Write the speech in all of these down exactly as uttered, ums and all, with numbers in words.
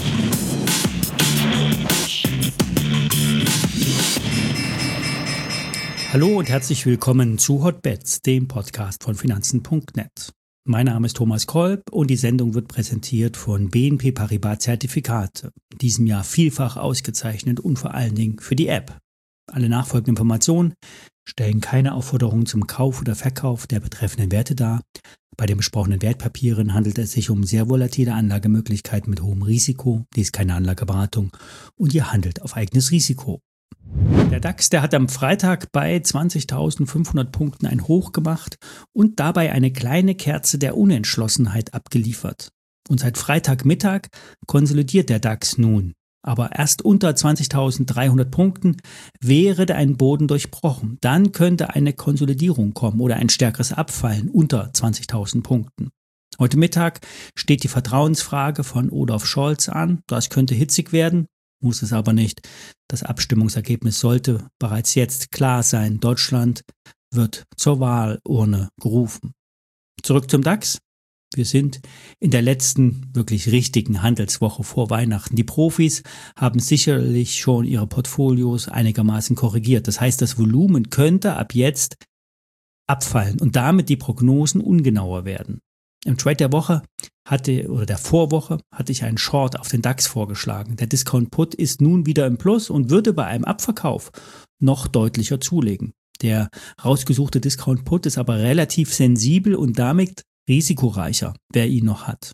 Hallo und herzlich willkommen zu Hotbets, dem Podcast von Finanzen Punkt net. Mein Name ist Thomas Kolb und die Sendung wird präsentiert von B N P Paribas Zertifikate, in diesem Jahr vielfach ausgezeichnet und vor allen Dingen für die App. Alle nachfolgenden Informationen stellen keine Aufforderung zum Kauf oder Verkauf der betreffenden Werte dar. Bei den besprochenen Wertpapieren handelt es sich um sehr volatile Anlagemöglichkeiten mit hohem Risiko, dies ist keine Anlageberatung und ihr handelt auf eigenes Risiko. Der DAX, der hat am Freitag bei zwanzigtausendfünfhundert Punkten ein Hoch gemacht und dabei eine kleine Kerze der Unentschlossenheit abgeliefert. Und seit Freitagmittag konsolidiert der DAX nun. Aber erst unter zwanzigtausenddreihundert Punkten wäre ein Boden durchbrochen. Dann könnte eine Konsolidierung kommen oder ein stärkeres Abfallen unter zwanzigtausend Punkten. Heute Mittag steht die Vertrauensfrage von Olaf Scholz an. Das könnte hitzig werden. Muss es aber nicht. Das Abstimmungsergebnis sollte bereits jetzt klar sein. Deutschland wird zur Wahlurne gerufen. Zurück zum DAX. Wir sind in der letzten wirklich richtigen Handelswoche vor Weihnachten. Die Profis haben sicherlich schon ihre Portfolios einigermaßen korrigiert. Das heißt, das Volumen könnte ab jetzt abfallen und damit die Prognosen ungenauer werden. Im Trade der Woche hatte, oder der Vorwoche, hatte ich einen Short auf den DAX vorgeschlagen. Der Discount Put ist nun wieder im Plus und würde bei einem Abverkauf noch deutlicher zulegen. Der rausgesuchte Discount Put ist aber relativ sensibel und damit risikoreicher, wer ihn noch hat.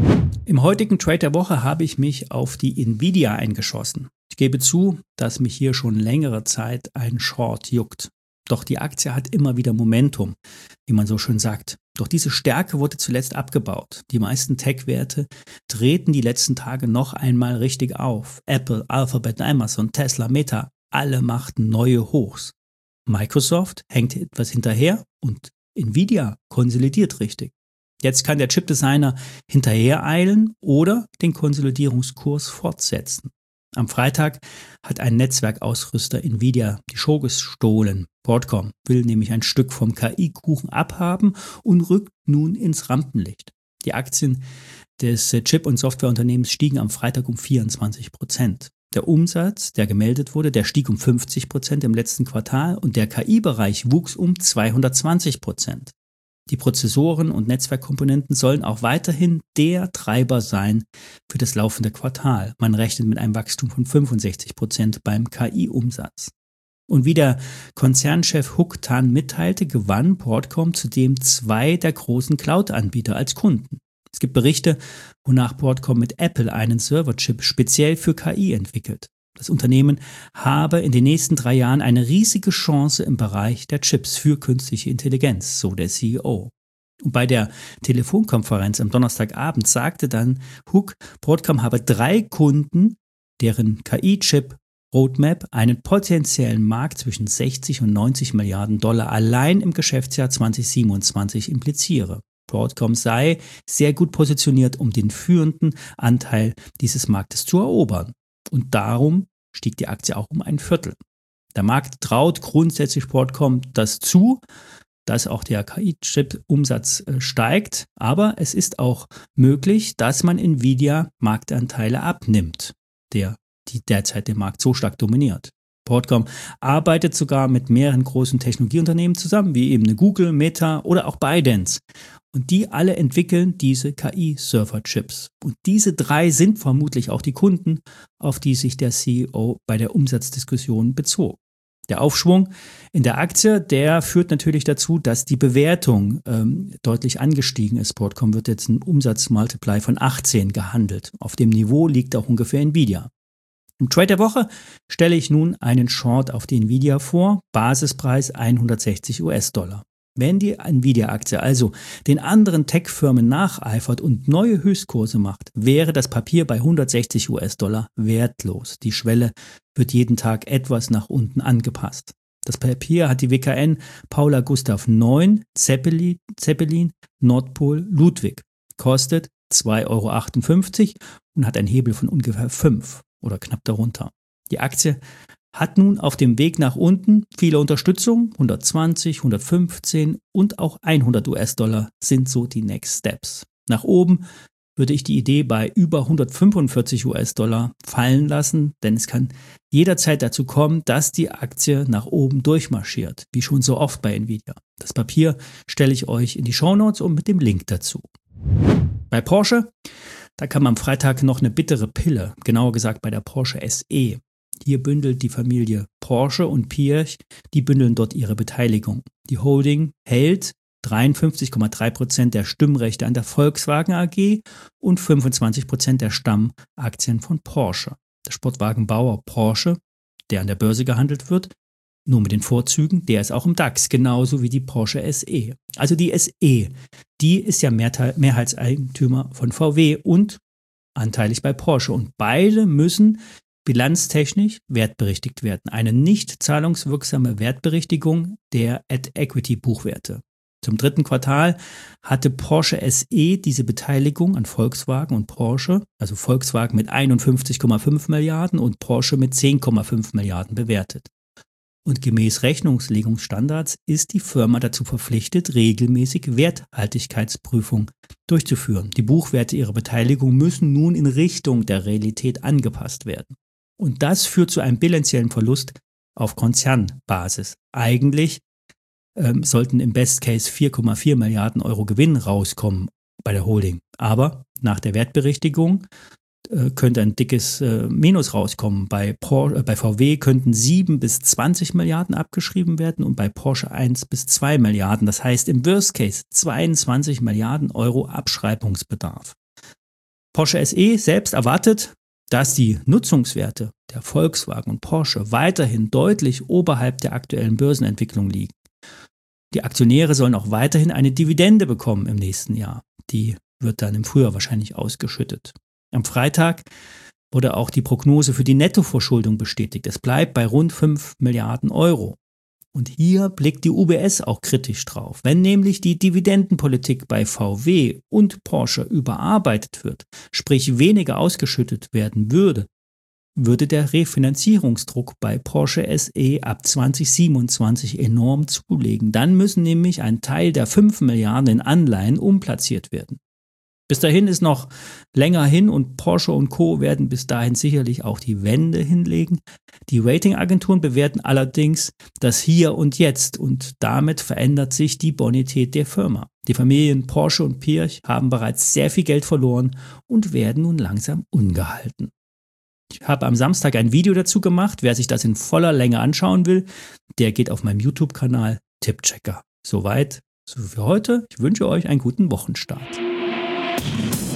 Im heutigen Trade der Woche habe ich mich auf die Nvidia eingeschossen. Ich gebe zu, dass mich hier schon längere Zeit ein Short juckt. Doch die Aktie hat immer wieder Momentum, wie man so schön sagt. Doch diese Stärke wurde zuletzt abgebaut. Die meisten Tech-Werte treten die letzten Tage noch einmal richtig auf. Apple, Alphabet, Amazon, Tesla, Meta, alle machten neue Hochs. Microsoft hängt etwas hinterher und Nvidia konsolidiert richtig. Jetzt kann der Chipdesigner hinterher eilen oder den Konsolidierungskurs fortsetzen. Am Freitag hat ein Netzwerkausrüster Nvidia die Show gestohlen. Broadcom will nämlich ein Stück vom K I-Kuchen abhaben und rückt nun ins Rampenlicht. Die Aktien des Chip- und Softwareunternehmens stiegen am Freitag um vierundzwanzig Prozent. Der Umsatz, der gemeldet wurde, der stieg um fünfzig Prozent im letzten Quartal und der K I-Bereich wuchs um zweihundertzwanzig Prozent. Die Prozessoren und Netzwerkkomponenten sollen auch weiterhin der Treiber sein für das laufende Quartal. Man rechnet mit einem Wachstum von fünfundsechzig Prozent beim K I-Umsatz. Und wie der Konzernchef Hock Tan mitteilte, gewann Broadcom zudem zwei der großen Cloud-Anbieter als Kunden. Es gibt Berichte, wonach Broadcom mit Apple einen Serverchip speziell für K I entwickelt. Das Unternehmen habe in den nächsten drei Jahren eine riesige Chance im Bereich der Chips für künstliche Intelligenz, so der C E O. Und bei der Telefonkonferenz am Donnerstagabend sagte dann Hook, Broadcom habe drei Kunden, deren K I-Chip Roadmap einen potenziellen Markt zwischen sechzig und neunzig Milliarden Dollar allein im Geschäftsjahr zweitausendsiebenundzwanzig impliziere. Broadcom sei sehr gut positioniert, um den führenden Anteil dieses Marktes zu erobern. Und darum stieg die Aktie auch um ein Viertel. Der Markt traut grundsätzlich Broadcom das zu, dass auch der K I-Chip-Umsatz steigt. Aber es ist auch möglich, dass man Nvidia Marktanteile abnimmt, der die derzeit den Markt so stark dominiert. Broadcom arbeitet sogar mit mehreren großen Technologieunternehmen zusammen, wie eben eine Google, Meta oder auch ByteDance. Und die alle entwickeln diese K I-Server-Chips. Und diese drei sind vermutlich auch die Kunden, auf die sich der C E O bei der Umsatzdiskussion bezog. Der Aufschwung in der Aktie, der führt natürlich dazu, dass die Bewertung ähm, deutlich angestiegen ist. Broadcom wird jetzt ein Umsatzmultiply von achtzehn gehandelt. Auf dem Niveau liegt auch ungefähr Nvidia. Im Trade der Woche stelle ich nun einen Short auf die Nvidia vor, Basispreis hundertsechzig US-Dollar. Wenn die Nvidia-Aktie also den anderen Tech-Firmen nacheifert und neue Höchstkurse macht, wäre das Papier bei hundertsechzig US-Dollar wertlos. Die Schwelle wird jeden Tag etwas nach unten angepasst. Das Papier hat die W K N Paula Gustav neun, Zeppelin, Zeppelin, Nordpol, Ludwig. Kostet zwei Euro achtundfünfzig und hat einen Hebel von ungefähr fünf oder knapp darunter. Die Aktie hat nun auf dem Weg nach unten viele Unterstützung, hundertzwanzig, hundertfünfzehn und auch hundert US-Dollar sind so die Next Steps. Nach oben würde ich die Idee bei über hundertfünfundvierzig US-Dollar fallen lassen, denn es kann jederzeit dazu kommen, dass die Aktie nach oben durchmarschiert, wie schon so oft bei Nvidia. Das Papier stelle ich euch in die Shownotes und mit dem Link dazu. Bei Porsche, da kam am Freitag noch eine bittere Pille, genauer gesagt bei der Porsche S E. Hier bündelt die Familie Porsche und Piëch, die bündeln dort ihre Beteiligung. Die Holding hält dreiundfünfzig Komma drei Prozent der Stimmrechte an der Volkswagen A G und fünfundzwanzig Prozent der Stammaktien von Porsche. Der Sportwagenbauer Porsche, der an der Börse gehandelt wird, nur mit den Vorzügen, der ist auch im DAX, genauso wie die Porsche S E. Also die S E, die ist ja Mehrteil, Mehrheitseigentümer von V W und anteilig bei Porsche. Und beide müssen bilanztechnisch wertberichtigt werden. Eine nicht zahlungswirksame Wertberichtigung der At-Equity-Buchwerte. Zum dritten Quartal hatte Porsche S E diese Beteiligung an Volkswagen und Porsche, also Volkswagen mit einundfünfzig Komma fünf Milliarden und Porsche mit zehn Komma fünf Milliarden bewertet. Und gemäß Rechnungslegungsstandards ist die Firma dazu verpflichtet, regelmäßig Werthaltigkeitsprüfung durchzuführen. Die Buchwerte ihrer Beteiligung müssen nun in Richtung der Realität angepasst werden. Und das führt zu einem bilanziellen Verlust auf Konzernbasis. Eigentlich ähm, sollten im Best Case vier Komma vier Milliarden Euro Gewinn rauskommen bei der Holding. Aber nach der Wertberichtigung äh, könnte ein dickes äh, Minus rauskommen. Bei, Por- äh, bei V W könnten sieben bis zwanzig Milliarden abgeschrieben werden und bei Porsche eins bis zwei Milliarden. Das heißt im Worst Case zweiundzwanzig Milliarden Euro Abschreibungsbedarf. Porsche S E selbst erwartet, dass die Nutzungswerte der Volkswagen und Porsche weiterhin deutlich oberhalb der aktuellen Börsenentwicklung liegen. Die Aktionäre sollen auch weiterhin eine Dividende bekommen im nächsten Jahr. Die wird dann im Frühjahr wahrscheinlich ausgeschüttet. Am Freitag wurde auch die Prognose für die Nettoverschuldung bestätigt. Es bleibt bei rund fünf Milliarden Euro. Und hier blickt die U B S auch kritisch drauf. Wenn nämlich die Dividendenpolitik bei V W und Porsche überarbeitet wird, sprich weniger ausgeschüttet werden würde, würde der Refinanzierungsdruck bei Porsche S E ab zwanzig siebenundzwanzig enorm zulegen. Dann müssen nämlich ein Teil der fünf Milliarden in Anleihen umplatziert werden. Bis dahin ist noch länger hin und Porsche und Co. werden bis dahin sicherlich auch die Wende hinlegen. Die Ratingagenturen bewerten allerdings das Hier und Jetzt und damit verändert sich die Bonität der Firma. Die Familien Porsche und Piëch haben bereits sehr viel Geld verloren und werden nun langsam ungehalten. Ich habe am Samstag ein Video dazu gemacht. Wer sich das in voller Länge anschauen will, der geht auf meinem YouTube-Kanal Tippchecker. Soweit, so für heute. Ich wünsche euch einen guten Wochenstart.